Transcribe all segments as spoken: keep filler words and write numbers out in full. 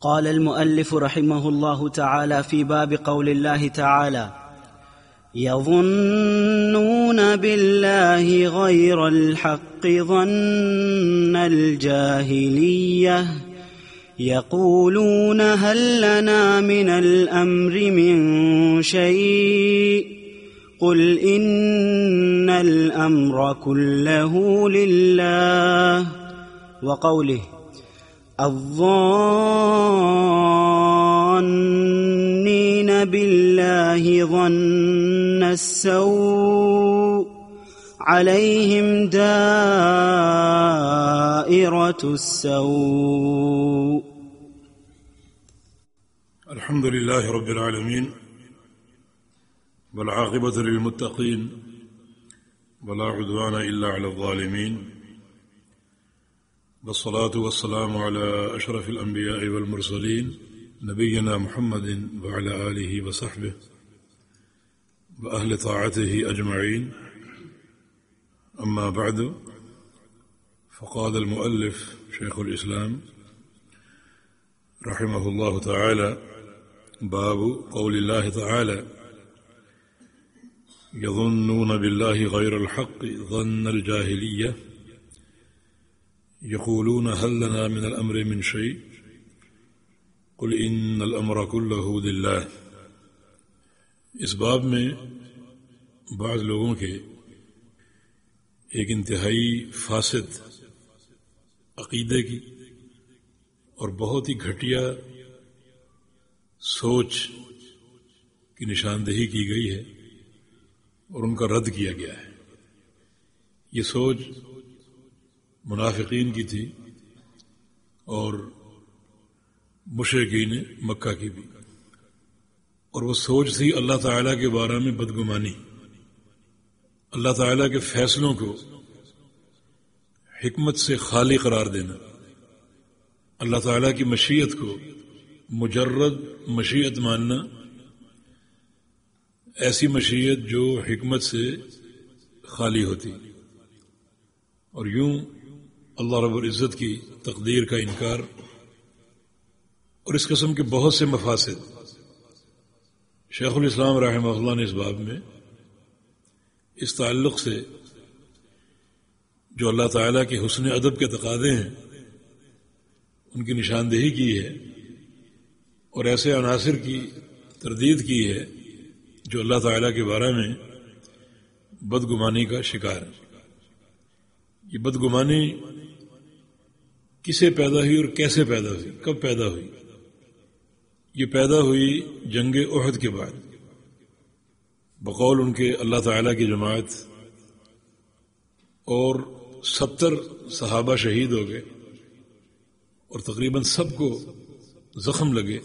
قال المؤلف رحمه الله تعالى في باب قول الله تعالى: يظنون بالله غير الحق ظن الجاهلية يقولون هل لنا من الأمر من شيء قل إن الأمر كله لله. وقوله: الظانين بالله ظن السوء عليهم دائرة السوء. الحمد لله رب العالمين والعاقبة للمتقين ولا عدوان إلا على الظالمين، والصلاة والسلام على أشرف الأنبياء والمرسلين نبينا محمد وعلى آله وصحبه وأهل طاعته أجمعين. أما بعد، فقال المؤلف شيخ الإسلام رحمه الله تعالى: باب قول الله تعالى: يظنون بالله غير الحق ظن الجاهلية يقولون هل لنا من الأمر من شيء قل إن الأمر كله لله. اس باب میں بعض لوگوں کے ایک انتہائی فاسد عقیدے کی اور بہت ہی گھٹیا سوچ کی نشاندہی کی گئی ہے اور ان کا رد کیا گیا ہے. یہ سوچ منافقین کی تھی اور مشرکین مکہ کی بھی، اور وہ سوچ تھی اللہ تعالیٰ کے بارے میں بدگمانی، اللہ تعالیٰ کے فیصلوں کو حکمت سے خالی قرار دینا، اللہ تعالیٰ کی مشیت کو مجرد مشیت ماننا، ایسی مشیت جو حکمت سے خالی ہوتی، اور یوں اللہ رب العزت کی تقدیر کا انکار اور اس قسم کے بہت سے مفاسد. شیخ الاسلام رحمہ اللہ نے اس باب میں اس تعلق سے جو اللہ تعالیٰ کے حسن ادب کے تقاضے ہیں ان کی نشاندہی کی ہے، اور ایسے عناصر کی تردید کی ہے جو اللہ تعالیٰ کے بارے میں بدگمانی کا شکار ہے. یہ بدگمانی کسے پیدا ہوئی اور کیسے پیدا ہوئی، کب پیدا ہوئی؟ یہ پیدا ہوئی جنگ احد کے بعد، بقول ان کے اللہ تعالیٰ کی جماعت، اور ستر صحابہ شہید ہو گئے اور تقریباً سب کو زخم لگے،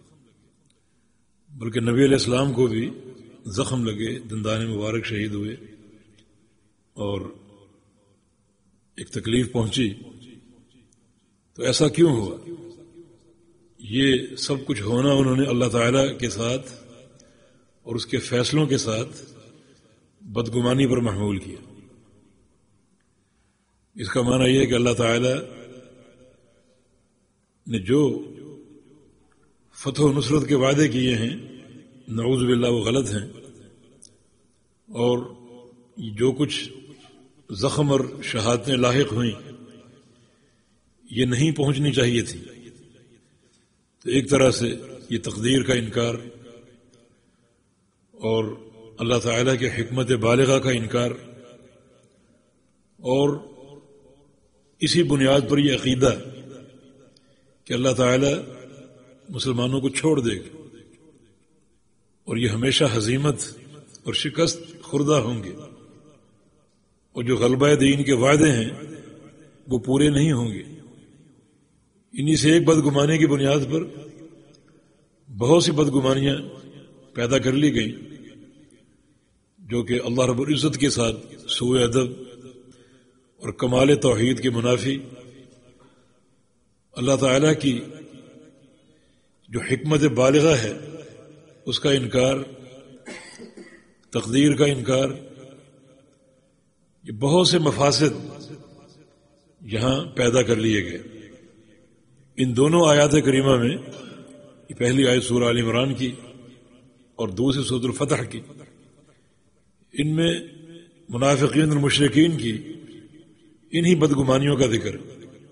بلکہ نبی علیہ السلام کو بھی زخم لگے، دندان مبارک شہید ہوئے اور ایک تکلیف پہنچی. تو ایسا کیوں ہوا؟ یہ سب کچھ ہونا انہوں نے اللہ تعالیٰ کے ساتھ اور اس کے فیصلوں کے ساتھ بدگمانی پر محمول کیا. اس کا معنی یہ ہے کہ اللہ تعالیٰ نے جو فتح و نصرت کے وعدے کیے ہیں نعوذ باللہ وہ غلط ہیں، اور جو کچھ زخم اور شہادتیں لاحق ہوئیں یہ نہیں پہنچنی چاہیے تھی. تو ایک طرح سے یہ تقدیر کا انکار اور اللہ تعالیٰ کے حکمت بالغہ کا انکار، اور اسی بنیاد پر یہ عقیدہ کہ اللہ تعالیٰ مسلمانوں کو چھوڑ دے گا اور یہ ہمیشہ ہزیمت اور شکست خوردہ ہوں گے، اور جو غلبہ دین کے وعدے ہیں وہ پورے نہیں ہوں گے. انہی سے ایک بدگمانی کی بنیاد پر بہت سی بدگمانیاں پیدا کر لی گئیں جو کہ اللہ رب العزت کے ساتھ سوء ادب اور کمال توحید کے منافی، اللہ تعالیٰ کی جو حکمت بالغہ ہے اس کا انکار، تقدیر کا انکار، یہ بہت سے مفاسد یہاں پیدا کر لیے گئے. ان دونوں آیات کریمہ میں، پہلی آیت سورہ آل عمران کی اور دوسری سورۃ الفتح کی، ان میں منافقین اور مشرکین کی انہی بدگمانیوں کا ذکر ہے۔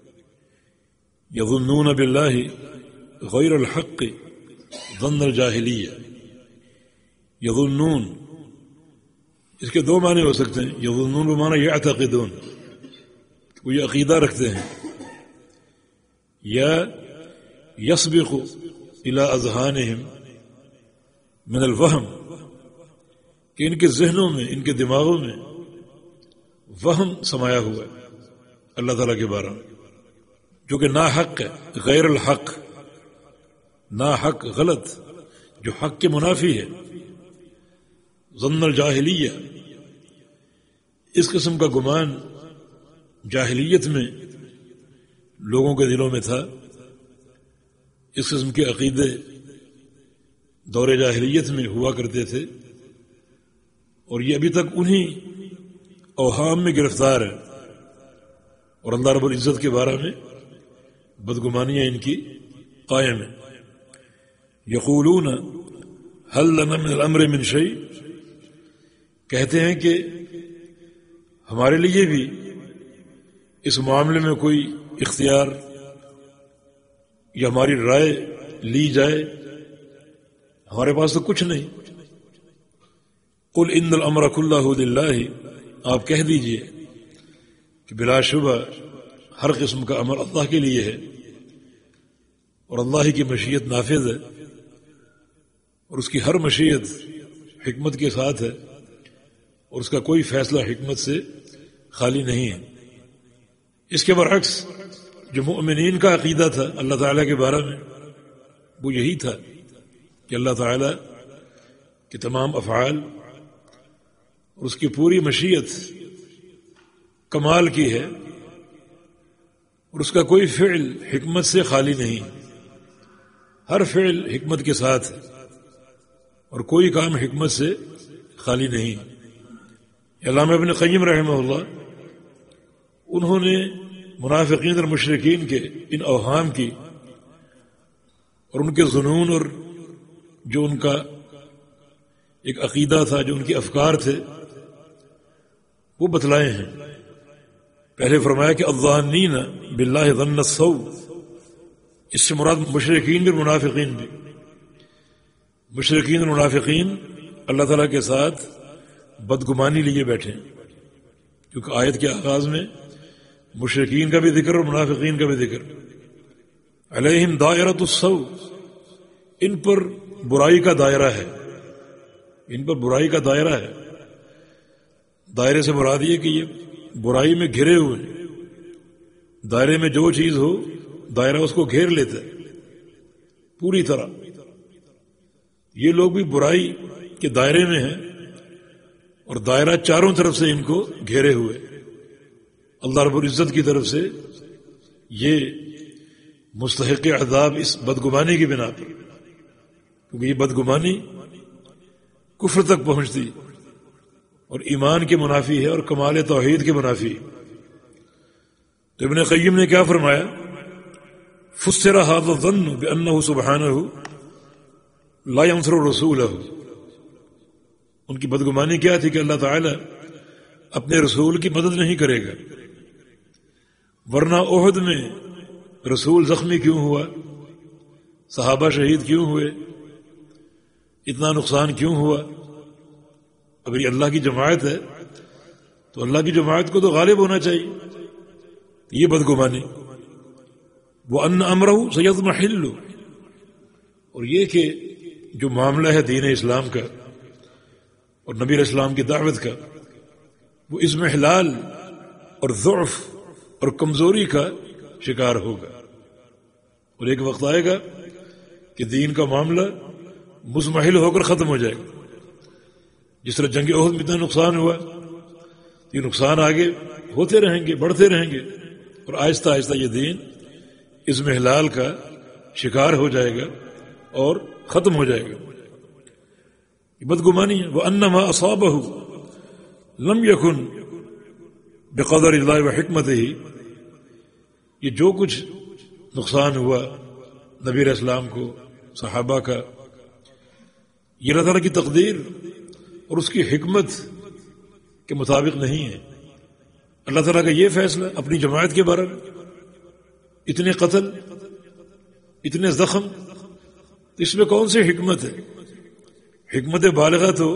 یظنون باللہ غیر الحق ظن الجاہلیہ۔ یظنون، اس کے دو معنی ہو سکتے ہیں۔ یظنون بمعنی یعتقدون، وہ یہ عقیدہ رکھتے ہیں، یا یسبق الی اذہانہم من الوہم، کہ ان کے ذہنوں میں، ان کے دماغوں میں وہم سمایا ہوا ہے اللہ تعالیٰ کے بارے میں، جو کہ نا حق ہے، غیر الحق، نا حق، غلط، جو حق کے منافی ہے۔ ظن الجاہلیہ، اس قسم کا گمان جاہلیت میں لوگوں کے دلوں میں تھا، اس قسم کے عقیدے دور جاہلیت میں ہوا کرتے تھے، اور یہ ابھی تک انہی اوہام میں گرفتار ہے، اور اللہ رب العزت کے بارے میں بدگمانیاں ان کی قائم ہیں۔ یقولون هل لنا من الامر من شیء، کہتے ہیں کہ ہمارے لیے بھی اس معاملے میں کوئی اختیار یا ہماری رائے لی جائے، ہمارے پاس تو کچھ نہیں۔ قل ان الامر کلہ للہ، آپ کہہ دیجئے کہ بلا شبہ ہر قسم کا امر اللہ کے لیے ہے، اور اللہ کی مشیت نافذ ہے، اور اس کی ہر مشیت حکمت کے ساتھ ہے، اور اس کا کوئی فیصلہ حکمت سے خالی نہیں ہے۔ اس کے برعکس جو مؤمنین کا عقیدہ تھا اللہ تعالیٰ کے بارے میں، وہ یہی تھا کہ اللہ تعالیٰ کے تمام افعال اور اس کی پوری مشیت کمال کی ہے، اور اس کا کوئی فعل حکمت سے خالی نہیں، ہر فعل حکمت کے ساتھ ہے، اور کوئی کام حکمت سے خالی نہیں۔ علامہ ابن قیم رحمہ اللہ، انہوں نے منافقین اور مشرکین کے ان اوہام کی اور ان کے ظنون اور جو ان کا ایک عقیدہ تھا، جو ان کے افکار تھے، وہ بتلائے ہیں۔ پہلے فرمایا کہ الظانین باللہ ظن السوء، اس سے مراد مشرکین بھی اور منافقین بھی۔ مشرکین اور منافقین اللہ تعالیٰ کے ساتھ بدگمانی لیے بیٹھے ہیں، کیونکہ آیت کے آغاز میں مشرکین کا بھی ذکر اور منافقین کا بھی ذکر۔ علیہم دائرۃ السوء، ان پر برائی کا دائرہ ہے، ان پر برائی کا دائرہ ہے۔ دائرے سے مراد یہ کہ یہ برائی میں گھرے ہوئے ہیں، دائرے میں جو چیز ہو دائرہ اس کو گھیر لیتا ہے پوری طرح۔ یہ لوگ بھی برائی کے دائرے میں ہیں، اور دائرہ چاروں طرف سے ان کو گھیرے ہوئے۔ اللہ رب العزت کی طرف سے یہ مستحق عذاب اس بدگمانی کی بنا پر، کیونکہ یہ بدگمانی کفر تک پہنچتی اور ایمان کے منافی ہے اور کمال توحید کے منافی۔ تو ابن قیم نے کیا فرمایا؟ فسر هذا الظن بأنه سبحانه لا ينصر رسوله، ان کی بدگمانی کیا تھی کہ اللہ تعالی اپنے رسول کی مدد نہیں کرے گا، ورنہ احد میں رسول زخمی کیوں ہوا، صحابہ شہید کیوں ہوئے، اتنا نقصان کیوں ہوا؟ اگر یہ اللہ کی جماعت ہے تو اللہ کی جماعت کو تو غالب ہونا چاہیے۔ یہ بدگمانی۔ وَأَنَّ أَمْرَهُ سَيَضْمَحِلُّ، اور یہ کہ جو معاملہ ہے دین اسلام کا اور نبی علیہ السلام کی دعوت کا، وہ اضمحلال اور ضعف اور کمزوری کا شکار ہوگا، اور ایک وقت آئے گا کہ دین کا معاملہ مزمحل ہو کر ختم ہو جائے گا۔ جس طرح جنگ احد میں اتنا نقصان ہوا، یہ نقصان آگے ہوتے رہیں گے، بڑھتے رہیں گے، اور آہستہ آہستہ یہ دین اضمحلال کا شکار ہو جائے گا اور ختم ہو جائے گا۔ یہ بدگمانی ہے۔ وَأَنَّ مَا أَصَابَهُ لَمْ يَكُنْ بِقَدَرِ اللَّهِ وَحِكْمَتِهِ، یہ جو کچھ نقصان ہوا نبی علیہ السلام کو، صحابہ کا، یہ اللہ تعالیٰ کی تقدیر اور اس کی حکمت کے مطابق نہیں ہے۔ اللہ تعالیٰ کا یہ فیصلہ اپنی جماعت کے بارے میں، اتنے قتل، اتنے زخم، اس میں کون سی حکمت ہے؟ حکمت بالغہ تو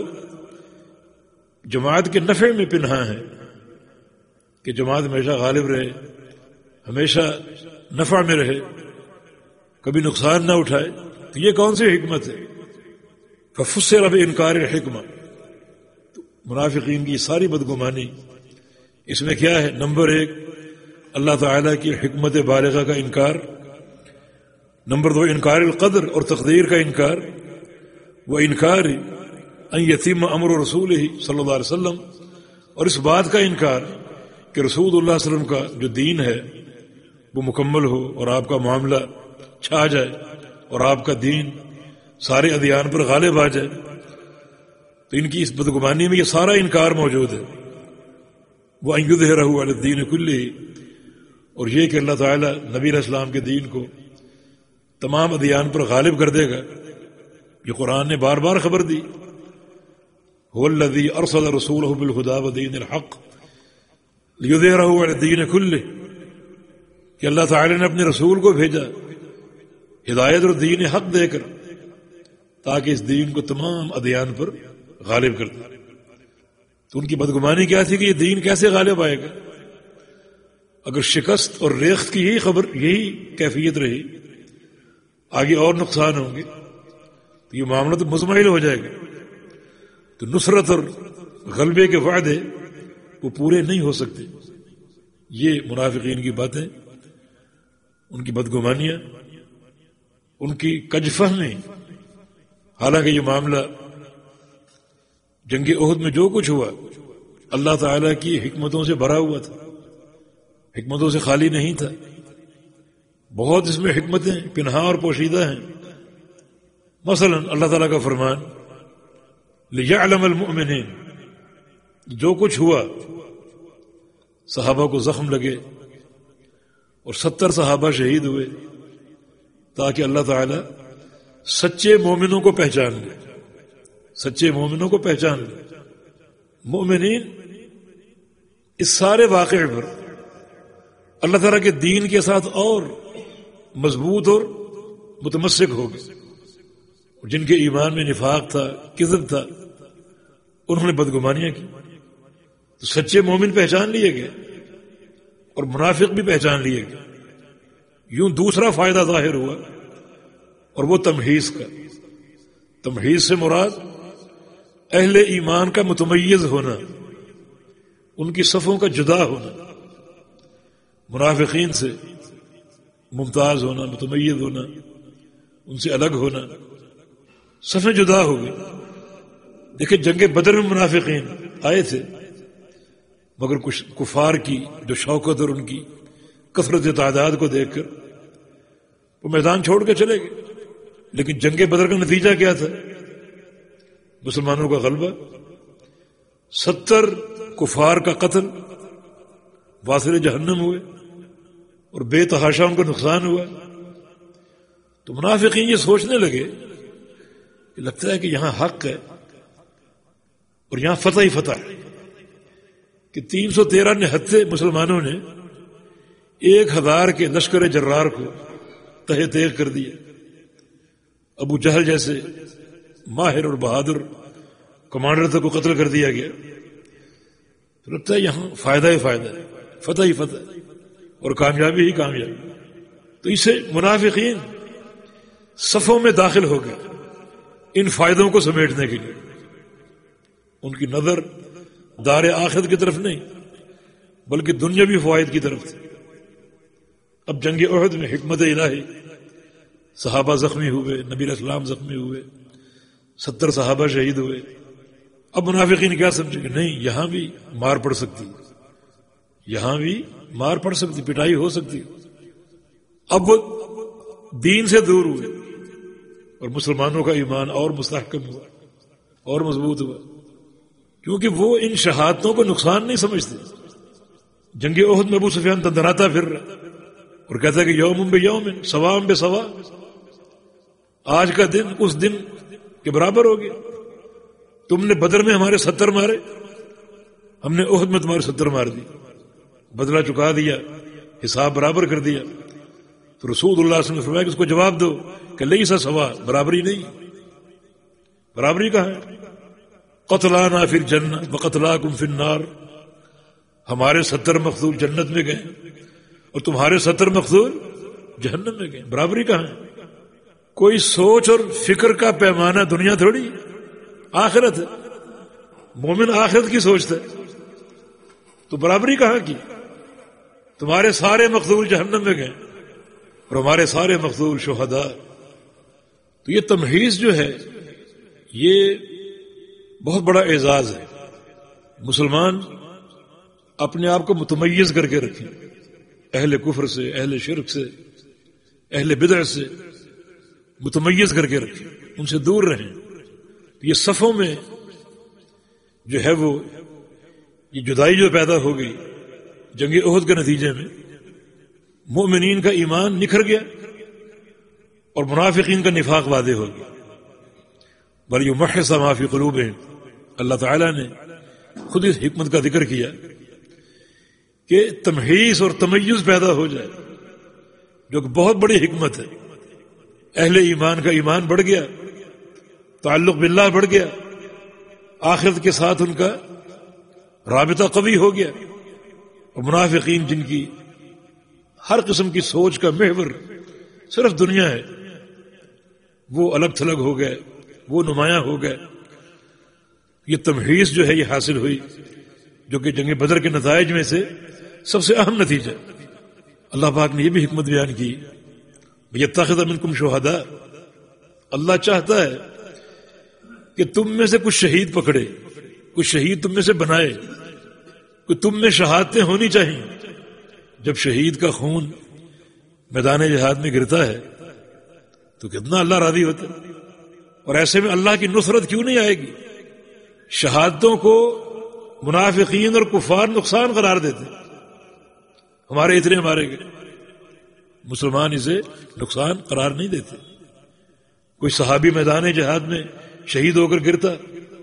جماعت کے نفع میں پنہاں ہے کہ جماعت ہمیشہ غالب رہے، ہمیشہ نفع میں رہے، کبھی نقصان نہ اٹھائے، تو یہ کون سی حکمت ہے؟ ففسر بانکار الحکمہ، منافقین کی ساری بدگمانی اس میں کیا ہے؟ نمبر ایک، اللہ تعالیٰ کی حکمت بالغہ کا انکار، نمبر دو، انکار القدر اور تقدیر کا انکار، وہ انکار ان یتیم امر رسول ہی صلی اللہ علیہ وسلم، اور اس بات کا انکار کہ رسول اللہ علیہ وسلم کا جو دین ہے وہ مکمل ہو اور آپ کا معاملہ چھا جائے اور آپ کا دین سارے ادیان پر غالب آ جائے، تو ان کی اس بدگمانی میں یہ سارا انکار موجود ہے۔ وہ ان یظہرہ علی الدین کلہ، اور یہ کہ اللہ تعالیٰ نبی علیہ السلام کے دین کو تمام ادیان پر غالب کر دے گا، یہ قرآن نے بار بار خبر دی۔ هو الذی ارسل رسولہ بالہدی ودین الحق لیظہرہ علی الدین کلہ، کہ اللہ تعالیٰ نے اپنے رسول کو بھیجا ہدایت اور دین حق دے کر تاکہ اس دین کو تمام ادیان پر غالب کر دے۔ تو ان کی بدگمانی کیا تھی کہ یہ دین کیسے غالب آئے گا؟ اگر شکست اور ریخت کی یہی خبر، یہی کیفیت رہی، آگے اور نقصان ہوں گے، تو یہ معاملہ تو مزمحل ہو جائے گا۔ تو نصرت اور غلبے کے وعدے وہ پورے نہیں ہو سکتے۔ یہ منافقین کی باتیں، ان کی بدگمانیاں، ان کی کج فہمی، حالانکہ یہ معاملہ جنگ احد میں جو کچھ ہوا اللہ تعالیٰ کی حکمتوں سے بھرا ہوا تھا، حکمتوں سے خالی نہیں تھا، بہت اس میں حکمتیں پنہاں اور پوشیدہ ہیں۔ مثلا اللہ تعالیٰ کا فرمان لِيَعْلَمَ الْمُؤْمِنِينَ، جو کچھ ہوا، صحابہ کو زخم لگے اور ستر صحابہ شہید ہوئے، تاکہ اللہ تعالیٰ سچے مومنوں کو پہچان لے، سچے مومنوں کو پہچان لے۔ مومنین اس سارے واقعے پر اللہ تعالیٰ کے دین کے ساتھ اور مضبوط اور متمسک ہو گئے، جن کے ایمان میں نفاق تھا، کذب تھا، انہوں نے بدگمانیاں کی، تو سچے مومن پہچان لیے گئے اور منافق بھی پہچان لیے گئے۔ یوں دوسرا فائدہ ظاہر ہوا، اور وہ تمحیص کا۔ تمحیص سے مراد اہل ایمان کا متمیز ہونا، ان کی صفوں کا جدا ہونا، منافقین سے ممتاز ہونا، متمیز ہونا، ان سے الگ ہونا، صفیں جدا ہو گئی۔ دیکھیں جنگ بدر میں منافقین آئے تھے، مگر کچھ کفار کی جو شوکت اور ان کی کثرت تعداد کو دیکھ کر وہ میدان چھوڑ کے چلے گئے۔ لیکن جنگ بدر کا نتیجہ کیا تھا؟ مسلمانوں کا غلبہ، ستر کفار کا قتل، واصل جہنم ہوئے اور بے تحاشا ان کا نقصان ہوا۔ تو منافقین یہ سوچنے لگے کہ لگتا ہے کہ یہاں حق ہے اور یہاں فتح ہی فتح ہے، کہ تین سو تیرہ نہتے مسلمانوں نے ایک ہزار کے لشکر جرار کو تہہ تیغ کر دیا۔ ابو جہل جیسے ماہر اور بہادر کمانڈر تک کو قتل کر دیا گیا۔ تو لگتا ہے یہاں فائدہ ہی فائدہ ہے، فتح ہی فتح اور کامیابی ہی کامیابی۔ تو اسے منافقین صفوں میں داخل ہو گئے ان فائدوں کو سمیٹنے کے لیے۔ ان کی نظر دار آخرت کی طرف نہیں بلکہ دنیاوی فوائد کی طرف تھی۔ اب جنگ احد میں حکمت الہی، صحابہ زخمی ہوئے، نبی علیہ السلام زخمی ہوئے، ستر صحابہ شہید ہوئے۔ اب منافقین کیا سمجھے کہ نہیں، یہاں بھی مار پڑ سکتی، یہاں بھی مار پڑ سکتی، پٹائی ہو سکتی۔ اب وہ دین سے دور ہوئے اور مسلمانوں کا ایمان اور مستحکم ہوا اور مضبوط ہوا، کیونکہ وہ ان شہادتوں کو نقصان نہیں سمجھتے۔ جنگ احد میں ابو سفیان تندراتا پھر رہا اور کہتا ہے کہ یوم بیوم سواء بسواء، آج کا دن اس دن کے برابر ہو گیا. تم نے بدر میں ہمارے ستر مارے، ہم نے احد میں تمہارے ستر مار دی، بدلہ چکا دیا، حساب برابر کر دیا. تو رسول اللہ صلی اللہ علیہ وسلم نے فرمایا کہ اس کو جواب دو کہ لیسا سوا، برابری نہیں. برابری کہاں ہے؟ قتلانا فی الجنہ وقتلاکم فی النار، ہمارے ستر مقتول جنت میں گئے اور تمہارے ستر مقتول جہنم میں گئے. برابری کہاں ہے؟ کوئی سوچ اور فکر کا پیمانہ دنیا تھوڑی، آخرت ہے. مومن آخرت کی سوچتا ہے، تو برابری کہاں کی؟ تمہارے سارے مقتول جہنم میں گئے اور ہمارے سارے مقتول شہداء. تو یہ تمحیص جو ہے یہ بہت بڑا اعزاز ہے. مسلمان اپنے آپ کو متمیز کر کے رکھیں، اہل کفر سے، اہل شرک سے، اہل بدع سے متمیز کر کے رکھیں، ان سے دور رہیں. یہ صفوں میں جو ہے وہ یہ جدائی جو پیدا ہو گئی جنگ احد کے نتیجے میں، مومنین کا ایمان نکھر گیا اور منافقین کا نفاق واضح ہو گیا. وَلْيُمَحِّصَ مَا فِي قُلُوبِهِمْ، اللہ تعالیٰ نے خود اس حکمت کا ذکر کیا کہ تمحیص اور تمیز پیدا ہو جائے، جو کہ بہت بڑی حکمت ہے. اہل ایمان کا ایمان بڑھ گیا، تعلق باللہ بڑھ گیا، آخرت کے ساتھ ان کا رابطہ قوی ہو گیا. اور منافقین جن کی ہر قسم کی سوچ کا محور صرف دنیا ہے، وہ الگ تھلگ ہو گئے، وہ نمایاں ہو گئے. یہ تمحیص جو ہے یہ حاصل ہوئی، جو کہ جنگ بدر کے نتائج میں سے سب سے اہم نتیجہ. اللہ پاک نے یہ بھی حکمت بیان کی، یتخذ منکم شہداء، اللہ چاہتا ہے کہ تم میں سے کچھ شہید پکڑے، کچھ شہید تم میں سے بنائے، کہ تم میں شہادتیں ہونی چاہیے. جب شہید کا خون میدان جہاد میں گرتا ہے تو کتنا اللہ راضی ہوتا ہے. اور ایسے میں اللہ کی نصرت کیوں نہیں آئے گی؟ شہادتوں کو منافقین اور کفار نقصان قرار دیتے، ہمارے اتنے مارے گئے، مسلمان اسے نقصان قرار نہیں دیتے. کوئی صحابی میدان جہاد میں شہید ہو کر گرتا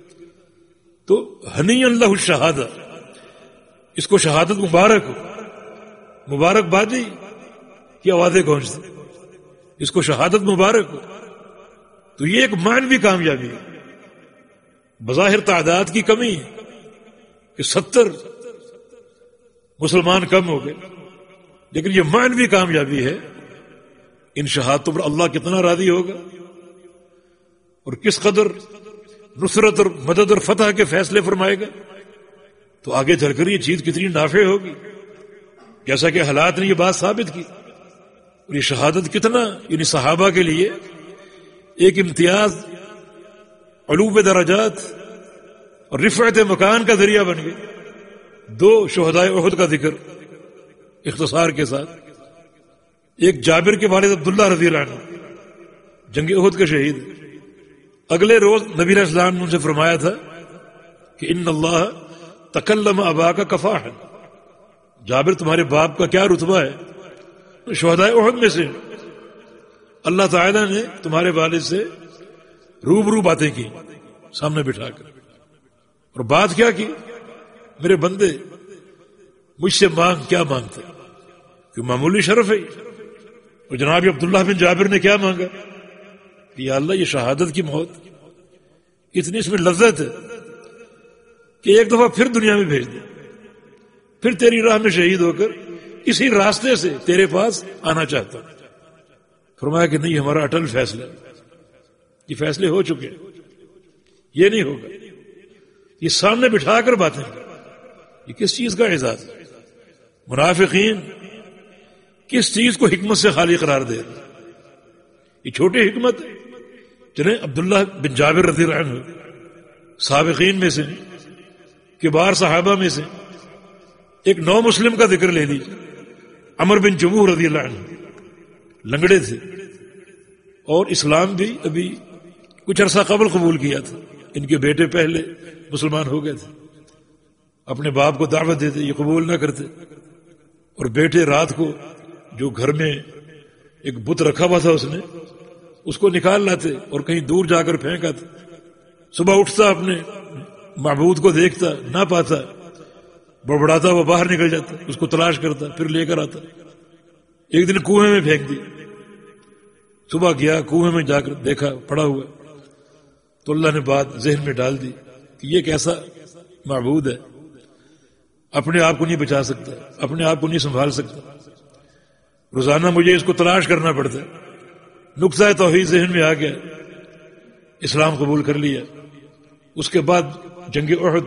تو ہنی اللہ الشہادہ، اس کو شہادت مبارک ہو، مبارک بادی کی آوازیں گونجتی، اس کو شہادت مبارک ہو. تو یہ ایک معنوی کامیابی ہے. بظاہر تعداد کی کمی ہے کہ ستر مسلمان کم ہو گئے، لیکن یہ معنوی کامیابی ہے. ان شہادتوں پر اللہ کتنا راضی ہوگا اور کس قدر نصرت اور مدد اور فتح کے فیصلے فرمائے گا. تو آگے چل کر یہ چیز کتنی نافع ہوگی، جیسا کہ حالات نے یہ بات ثابت کی. اور یہ شہادت کتنا یعنی صحابہ کے لیے ایک امتیاز، علو درجات اور رفعت مکان کا ذریعہ بن گئے. دو شہدائے احد کا ذکر اختصار کے ساتھ. ایک جابر کے والد عبداللہ رضی اللہ عنہ جنگ احد کے شہید. اگلے روز نبی علیہ السلام نے ان سے فرمایا تھا کہ ان اللہ تکلم اباک کفاحا، جابر تمہارے باپ کا کیا رتبہ ہے، شہدائے احد میں سے. اللہ تعالیٰ نے تمہارے والد سے روبرو باتیں کی سامنے بٹھا کر، اور بات کیا کی، میرے بندے مجھ سے مانگ، کیا مانگتے، کہ معمولی شرف ہے. اور جناب عبداللہ بن جابر نے کیا مانگا کہ یا اللہ یہ شہادت کی موت، اتنی اس میں لذت ہے کہ ایک دفعہ پھر دنیا میں بھیج دے، پھر تیری راہ میں شہید ہو کر اسی راستے سے تیرے پاس آنا چاہتا ہوں. فرمایا کہ نہیں، ہمارا اٹل فیصلہ، یہ فیصلے ہو چکے، یہ نہیں ہوگا. یہ سامنے بٹھا کر باتیں، یہ کس چیز کا اعزاز ہے؟ منافقین کس چیز کو حکمت سے خالی قرار دے رہے؟ یہ چھوٹی حکمت ہے. جنہیں عبداللہ بن جابر رضی اللہ عنہ سابقین میں سے، کبار صحابہ میں سے ایک نو مسلم کا ذکر لے لیجیے. عمر بن جموح رضی اللہ عنہ لنگڑے تھے اور اسلام بھی ابھی کچھ عرصہ قبل قبول کیا تھا. ان کے بیٹے پہلے مسلمان ہو گئے تھے، اپنے باپ کو دعوت دیتے، یہ قبول نہ کرتے، اور بیٹے رات کو جو گھر میں ایک بت رکھا ہوا تھا اس نے اس کو نکال لاتے اور کہیں دور جا کر پھینک آتے. صبح اٹھتا اپنے معبود کو دیکھتا نہ پاتا, بڑبڑاتا وہ باہر نکل جاتا, اس کو تلاش کرتا پھر لے کر آتا. ایک دن کنویں میں پھینک دی. صبح گیا کنویں میں جا کر دیکھا پڑا ہوا, تو اللہ نے بات ذہن میں ڈال دی کہ یہ کیسا معبود ہے, اپنے آپ کو نہیں بچا سکتا, اپنے آپ کو نہیں سنبھال سکتا, روزانہ مجھے اس کو تلاش کرنا پڑتا ہے. نقطہ توحید ذہن میں آ گیا, اسلام قبول کر لیا. اس کے بعد جنگ احد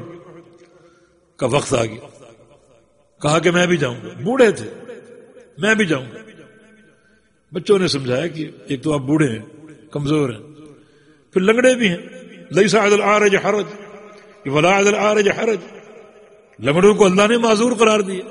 کا وقت آ گیا, کہا کہ میں بھی جاؤں گا. بوڑھے تھے, میں بھی جاؤں گا. بچوں نے سمجھایا کہ ایک تو آپ بوڑھے ہیں, کمزور ہیں, پھر لنگڑے بھی ہیں. لیس علی العارج حرج ولا علی العارج حرج, لنگڑوں کو اللہ نے معذور قرار دیا.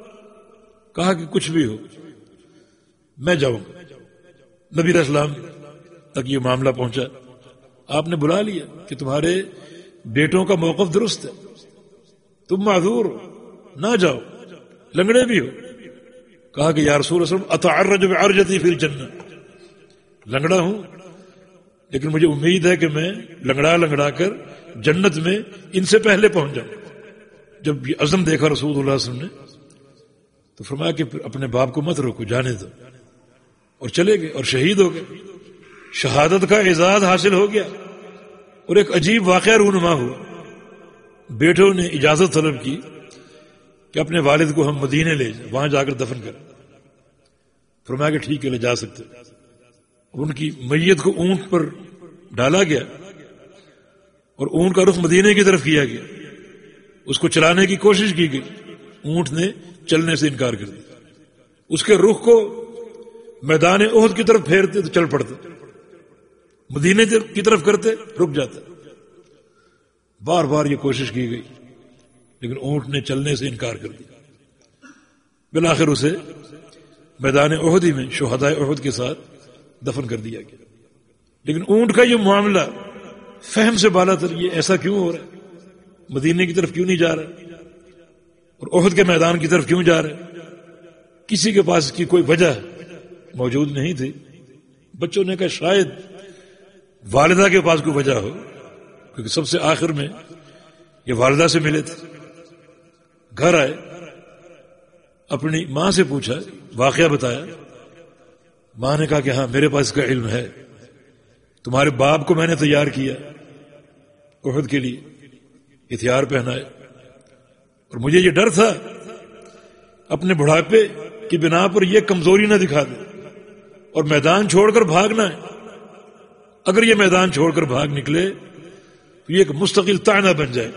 کہا کہ کچھ بھی ہو میں جاؤں گا. نبی علیہ السلام تک یہ معاملہ پہنچا. آپ نے بلا لیا کہ تمہارے بیٹوں کا موقف درست ہے, تم معذور ہو, نہ جاؤ, لنگڑے بھی ہو. کہا کہ یا رسول اللہ اتعرج بعرجتی فی الجنہ, لنگڑا ہوں لیکن مجھے امید ہے کہ میں لنگڑا لنگڑا کر جنت میں ان سے پہلے پہنچ جاؤں. جب یہ عزم دیکھا رسول اللہ صلی اللہ علیہ وسلم نے تو فرمایا کہ پھر اپنے باپ کو مت روکو, جانے دو. اور چلے گئے اور شہید ہو گئے. شہادت کا اعزاز حاصل ہو گیا. اور ایک عجیب واقعہ رونما ہوا. بیٹوں نے اجازت طلب کی کہ اپنے والد کو ہم مدینے لے جائیں, وہاں جا کر دفن کریں. فرمایا کہ ٹھیک ہے لے جا سکتے. ان کی میت کو اونٹ پر ڈالا گیا اور اونٹ کا رخ مدینے کی طرف کیا گیا. اس کو چلانے کی کوشش کی گئی, اونٹ نے چلنے سے انکار کر دیا. اس کے رخ کو میدان احد کی طرف پھیرتے تو چل پڑتے, مدینے کی طرف کرتے رک جاتا. بار بار یہ کوشش کی گئی لیکن اونٹ نے چلنے سے انکار کر دیا. بالآخر اسے میدان احد ہی میں شہدائے احد کے ساتھ دفن کر دیا گیا. لیکن اونٹ کا یہ معاملہ فہم سے بالا تر, یہ ایسا کیوں ہو رہا ہے, مدینے کی طرف کیوں نہیں جا رہا اور احد کے میدان کی طرف کیوں جا رہا ہے, کسی کے پاس کی کوئی وجہ موجود نہیں تھی. بچوں نے کہا شاید والدہ کے پاس کوئی وجہ ہو, کیونکہ سب سے آخر میں یہ والدہ سے ملے تھے. گھر آئے, اپنی ماں سے پوچھا, واقعہ بتایا. ماں نے کہا کہ ہاں میرے پاس اس کا علم ہے, تمہارے باپ کو میں نے تیار کیا احد کے لیے, ہتھیار پہنائے, اور مجھے یہ ڈر تھا اپنے بڑھاپے کی بنا پر یہ کمزوری نہ دکھا دے اور میدان چھوڑ کر بھاگنا ہے. اگر یہ میدان چھوڑ کر بھاگ نکلے تو یہ ایک مستقل طعنہ بن جائے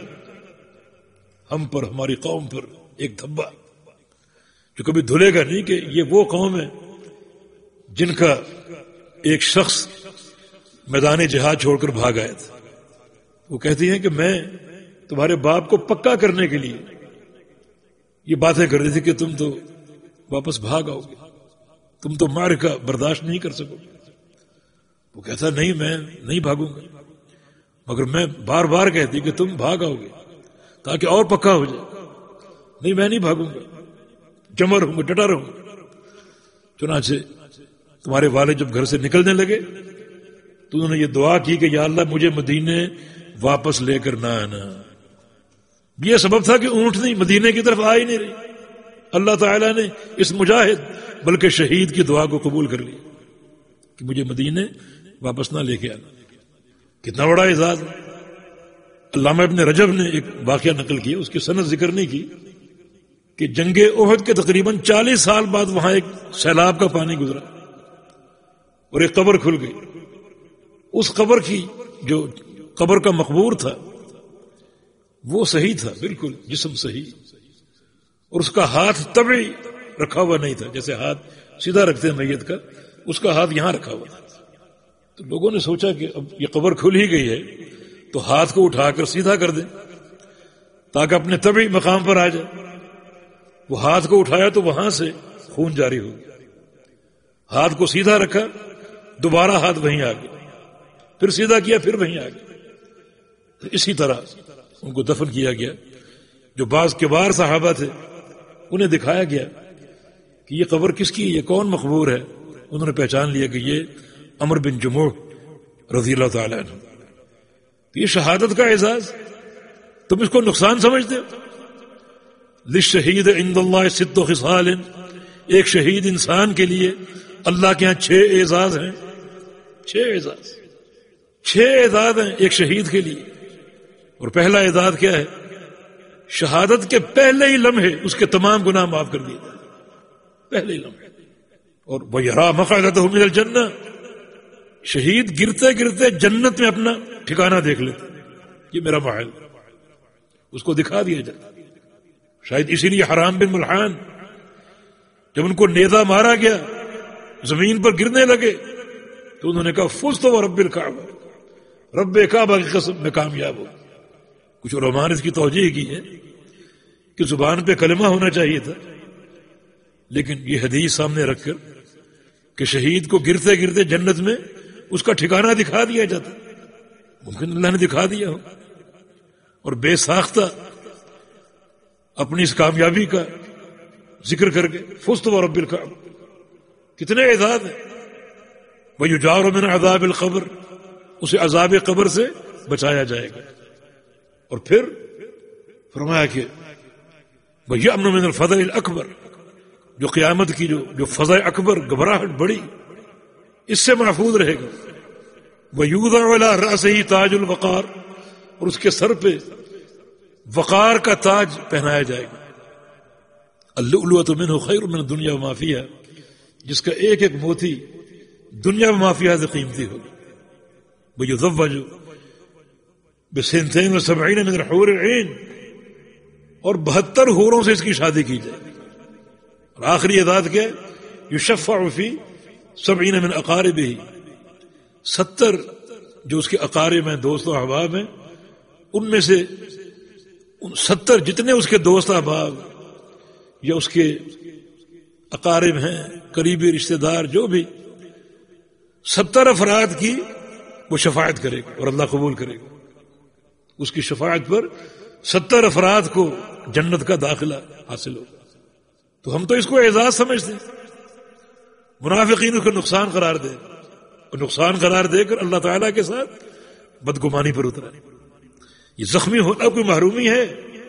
ہم پر, ہماری قوم پر, ایک دھبا جو کبھی دھلے گا نہیں کہ یہ وہ قوم ہے جن کا ایک شخص میدان جہاد چھوڑ کر بھاگ آیا تھا. وہ کہتی ہیں کہ میں تمہارے باپ کو پکا کرنے کے لیے یہ باتیں کر رہی تھی کہ تم تو واپس بھاگ آؤ گے, تم تو معرکہ برداشت نہیں کر سکو گے. وہ کہتا نہیں میں نہیں بھاگوں گا, مگر میں بار بار کہتی کہ تم بھاگ آؤ گے تاکہ اور پکا ہو جائے. نہیں میں نہیں بھاگوں گا, جمع رہوں گا, ڈٹا رہوں گا. چنانچہ تمہارے والد جب گھر سے نکلنے لگے تو انہوں نے یہ دعا کی کہ یا اللہ مجھے مدینے واپس لے کر نہ آنا. یہ سبب تھا کہ اونٹ نہیں مدینے کی طرف آ ہی نہیں رہی. اللہ تعالیٰ نے اس مجاہد بلکہ شہید کی دعا کو قبول کر لی کہ مجھے مدینے واپس نہ لے کے آنا. کتنا بڑا اعزاز. علامہ ابن رجب نے ایک واقعہ نقل کیا, اس کی سند ذکر نہیں کی, کہ جنگ احد کے تقریباً چالیس سال بعد وہاں ایک سیلاب کا پانی گزرا اور ایک قبر کھل گئی. اس قبر کی جو قبر کا مقبور تھا وہ صحیح تھا, بالکل جسم صحیح, اور اس کا ہاتھ طبعی رکھا ہوا نہیں تھا, جیسے ہاتھ سیدھا رکھتے ہیں میت کا, اس کا ہاتھ یہاں رکھا ہوا تھا. تو لوگوں نے سوچا کہ اب یہ قبر کھل ہی گئی ہے تو ہاتھ کو اٹھا کر سیدھا کر دیں تاکہ اپنے طبعی مقام پر آ جائے. وہ ہاتھ کو اٹھایا تو وہاں سے خون جاری ہو گیا. ہاتھ کو سیدھا رکھا, دوبارہ ہاتھ وہیں آ گیا, پھر سیدھا کیا, پھر وہیں آ گیا. تو اسی طرح ان کو دفن کیا گیا. جو بعض کبار صحابہ تھے انہیں دکھایا گیا کہ یہ قبر کس کی ہے، یہ کون مقبور ہے، انہوں نے پہچان لیا کہ یہ عمر بن جموح رضی اللہ تعالیٰ عنہ. یہ شہادت کا اعزاز، تم اس کو نقصان سمجھتے ہو. للشہید عند اللہ ست خصال، ایک شہید انسان کے لیے اللہ کے ہاں چھ اعزاز ہیں. چھ اعزاز چھ اعزاز ہیں ایک شہید کے لیے. اور پہلا اعزاز کیا ہے؟ شہادت کے پہلے ہی لمحے اس کے تمام گناہ معاف کر دیے جائیں، پہلے ہی لمحے. اور وَيَرَى مَقْعَدَهُ مِنَ الْجَنَّةِ، شہید گرتے گرتے جنت میں اپنا ٹھکانہ دیکھ لیتے، یہ میرا محل، اس کو دکھا دیا جاتا. شاید اسی لیے حرام بن ملحان جب ان کو نیزہ مارا گیا زمین پر گرنے لگے تو انہوں نے کہا فزت ورب الکعبہ، رب کعبہ کی قسم میں کامیاب ہوں. کچھ علماء نے اس کی توجیہ کی ہے کہ زبان پہ کلمہ ہونا چاہیے تھا، لیکن یہ حدیث سامنے رکھ کر کہ شہید کو گرتے گرتے جنت میں اس کا ٹھکانہ دکھا دیا جاتا، ممکن اللہ نے دکھا دیا ہو اور بے ساختہ اپنی اس کامیابی کا ذکر کر کے فزت ورب الکعبہ. کتنے اعزاز ہیں. وَيُجَارُ مِنْ عَذَابِ الْقَبْرِ، اسے عذاب قبر سے بچایا جائے گا. اور پھر فرمایا کہ وَيَأْمُنُ مِنَ الْفَزَعِ الْأَكْبَرِ، جو قیامت کی جو جو فضا اکبر، گھبراہٹ بڑی، اس سے محفوظ رہے گا. وَيُوضَعُ عَلَى رَأْسِهِ تاج الوقار، اور اس کے سر پہ وقار کا تاج پہنایا جائے گا. اللؤلؤة منه خیر من الدنیا وما فیہا، جس کا ایک ایک موتی دنیا و ما فیہا سے قیمتی ہوگی. وَيُزَوَّجُ بِسِنْتَيْنِ وَسَبْعِينَ مِنَ الْحُورِ الْعِينِ، اور بہتر حوروں سے اس کی شادی کی جائے گی. اور آخری اعزاز کیا ہے؟ یشفع فی سبعین من اقاربہ، ستر جو اس کے اقارب ہیں، دوست و احباب ہیں، ان میں سے ان ستر جتنے اس کے دوست احباب یا اس کے اقارب ہیں، قریبی رشتہ دار، جو بھی ستر افراد کی وہ شفاعت کرے گا اور اللہ قبول کرے گا. اس کی شفاعت پر ستر افراد کو جنت کا داخلہ حاصل ہوگا. تو ہم تو اس کو اعزاز سمجھتے ہیں. منافقین اس کو نقصان قرار دے اور نقصان قرار دے کر اللہ تعالیٰ کے ساتھ بدگمانی پر اترا. یہ زخمی ہونا کوئی محرومی ہے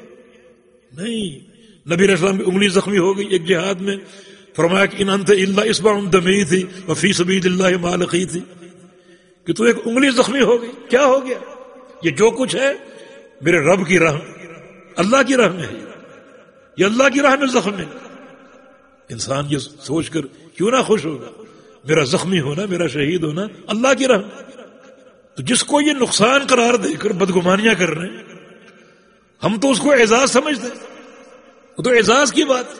نہیں. نبی علیہ السلام کی انگلی زخمی ہو گئی ایک جہاد میں، فرمایا کہ ان انت الا اصبع دمی تھی وفی سبیل اللہ ما لقی تھی، کہ تو ایک انگلی زخمی ہو گئی. کیا ہو گیا؟ یہ جو کچھ ہے میرے رب کی راہ، اللہ کی راہ میں ہے، یہ اللہ کی راہ میں زخم ہے. انسان یہ سوچ کر کیوں نہ خوش ہوگا، میرا زخمی ہونا، میرا شہید ہونا اللہ کی راہ. تو جس کو یہ نقصان قرار دے کر بدگمانیاں کر رہے ہیں، ہم تو اس کو اعزاز سمجھتے ہیں. وہ تو اعزاز کی بات.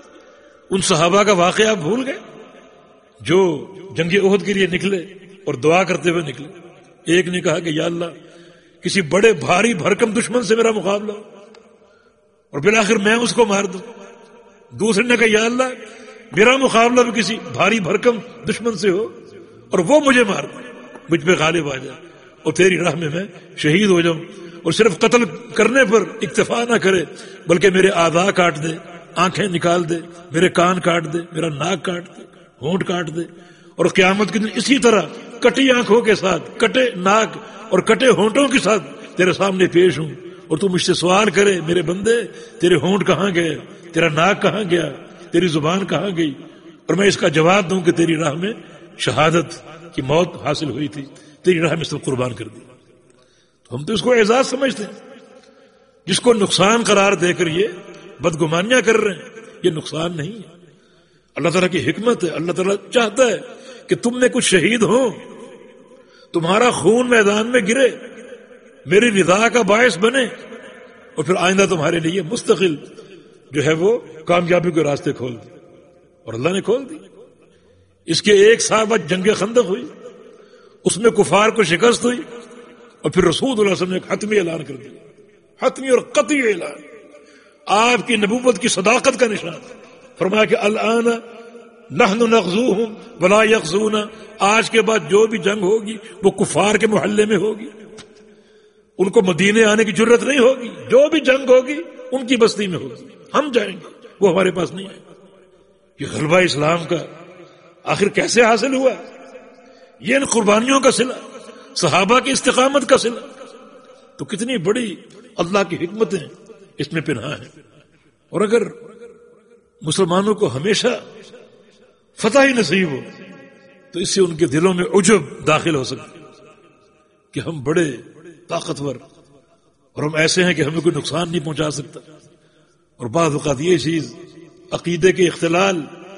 ان صحابہ کا واقعہ آپ بھول گئے جو جنگ احد کے لیے نکلے اور دعا کرتے ہوئے نکلے. ایک نے کہا کہ یا اللہ کسی بڑے بھاری بھرکم دشمن سے میرا مقابلہ ہو اور بالآخر میں اس کو مار دوں. دوسرے نے کہا یا اللہ میرا مقابلہ بھی کسی بھاری بھرکم دشمن سے ہو اور وہ مجھے مار دے، مجھ پہ غالب آ جائے اور تیری راہ میں میں شہید ہو جاؤں. اور صرف قتل کرنے پر اکتفا نہ کرے بلکہ میرے اعضاء کاٹ دے، آنکھیں نکال دے، میرے کان کاٹ دے، میرا ناک کاٹ دے، ہونٹ کاٹ دے، اور قیامت کے دن اسی طرح کٹی آنکھوں کے ساتھ، کٹے ناک اور کٹے ہونٹوں کے ساتھ تیرے سامنے پیش ہوں اور تو مجھ سے سوال کرے میرے بندے تیرے ہونٹ کہاں گئے، تیرا ناک کہاں گیا، تیری زبان کہاں گئی، اور میں اس کا جواب دوں کہ تیری راہ میں شہادت کی موت حاصل ہوئی تھی، تیری راہ میں سب قربان کر دی. تو ہم تو اس کو اعزاز سمجھتے ہیں. جس کو نقصان قرار دے کر یہ بدگمانیاں کر رہے ہیں، یہ نقصان نہیں ہے. اللہ تعالیٰ کی حکمت ہے. اللہ تعالیٰ چاہتا ہے کہ تم میں کچھ شہید ہوں، تمہارا خون میدان میں گرے، میری رضا کا باعث بنے، اور پھر آئندہ تمہارے لیے مستقل جو ہے وہ کامیابی کے راستے کھول دی. اور اللہ نے کھول دی. اس کے ایک سال بعد جنگ خندق ہوئی، اس میں کفار کو شکست ہوئی، اور پھر رسول اللہ علیہ وسلم نے ایک حتمی اعلان کر دیا، حتمی اور قطعی اعلان، آپ کی نبوت کی صداقت کا نشان. فرمایا کہ الآن نحن نغزوہم ولا یغزونا، آج کے بعد جو بھی جنگ ہوگی وہ کفار کے محلے میں ہوگی، ان کو مدینے آنے کی جرت نہیں ہوگی. جو بھی جنگ ہوگی ان کی بستی میں ہوگی، ہم جائیں گے، وہ ہمارے پاس نہیں آئے گا. یہ غلبہ اسلام کا آخر کیسے حاصل ہوا؟ یہ ان قربانیوں کا صلہ، صحابہ کی استقامت کا صلہ. تو کتنی بڑی اللہ کی حکمتیں اس میں پنہا ہیں. اور اگر مسلمانوں کو ہمیشہ فتح ہی نصیب ہو تو اس سے ان کے دلوں میں عجب داخل ہو سکتا کہ ہم بڑے طاقتور اور ہم ایسے ہیں کہ ہمیں کوئی نقصان نہیں پہنچا سکتا. اور بعض اوقات یہ چیز عقیدے کے اختلال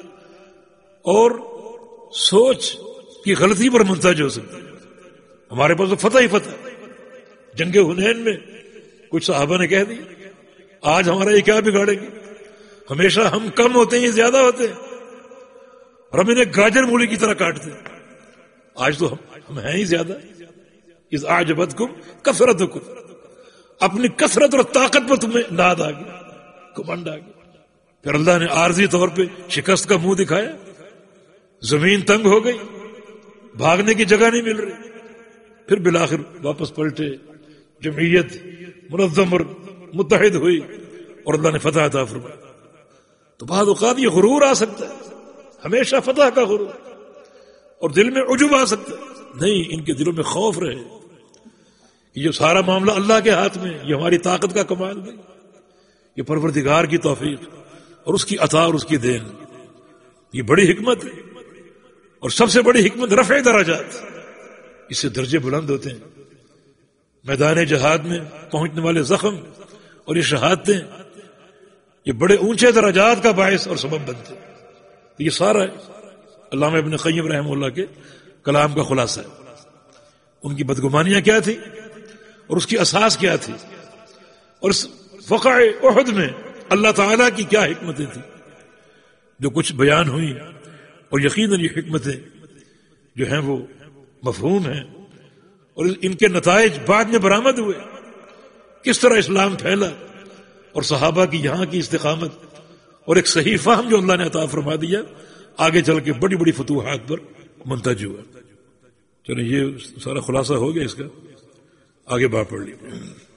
اور سوچ کی غلطی پر منتج ہو سکتا ہے. ہمارے پاس تو فتح ہی فتح. جنگ حنین میں کچھ صحابہ نے کہہ دی آج ہمارا یہ کیا بگاڑیں گے، ہمیشہ ہم کم ہوتے ہیں یہ زیادہ ہوتے ہیں اور ہم انہیں گاجر مولی کی طرح کاٹتے ہیں. آج تو ہم ہم ہیں ہی زیادہ. اس اعجبتکم کثرتکم، اپنی کثرت اور طاقت پر تمہیں ناد آ گئی، کمنڈ آ گئی. پھر اللہ نے عارضی طور پہ شکست کا منہ دکھایا، زمین تنگ ہو گئی، بھاگنے کی جگہ نہیں مل رہی. پھر بالآخر واپس پلٹے، جمعیت منظم اور متحد ہوئی اور اللہ نے فتح عطا فرمایا. تو بعض اوقات یہ غرور آ سکتا ہے، ہمیشہ فتح کا غرور، اور دل میں عجب آ سکتا ہے. نہیں، ان کے دلوں میں خوف رہے کہ یہ سارا معاملہ اللہ کے ہاتھ میں، یہ ہماری طاقت کا کمال نہیں، یہ پروردگار کی توفیق اور اس کی عطا اور اس کی دین. یہ بڑی حکمت ہے، اور سب سے بڑی حکمت رفع درجات، اس سے درجے بلند ہوتے ہیں. میدان جہاد میں پہنچنے والے زخم اور یہ شہادتیں یہ بڑے اونچے درجات کا باعث اور سبب بنتے. یہ سارا علامہ ابن قیم رحمہ اللہ کے کلام کا خلاصہ ہے. ان کی بدگمانیاں کیا تھی اور اس کی اساس کیا تھی، اور اس وقع احد میں اللہ تعالیٰ کی کیا حکمتیں تھیں جو کچھ بیان ہوئی. اور یقیناً یہ حکمتیں جو ہیں وہ مفہوم ہیں، اور ان کے نتائج بعد میں برآمد ہوئے. کس طرح اسلام پھیلا اور صحابہ کی یہاں کی استقامت اور ایک صحیح فہم جو اللہ نے عطا فرما دیا آگے چل کے بڑی بڑی فتوحات پر منتج ہوا. چلیں یہ سارا خلاصہ ہو گیا اس کا، آگے بات پڑھ لیجیے.